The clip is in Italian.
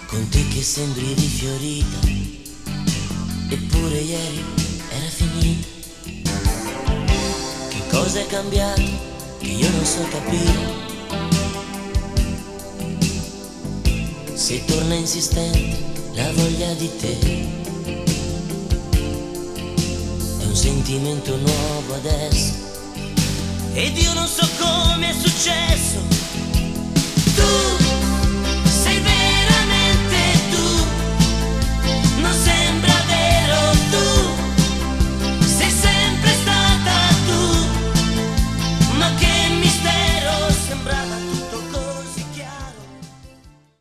con te che sembri rifiorita, eppure ieri era finita. Che cosa è cambiato che io non so capire? Se torna insistente la voglia di te, è un sentimento nuovo adesso, ed io non so come è successo.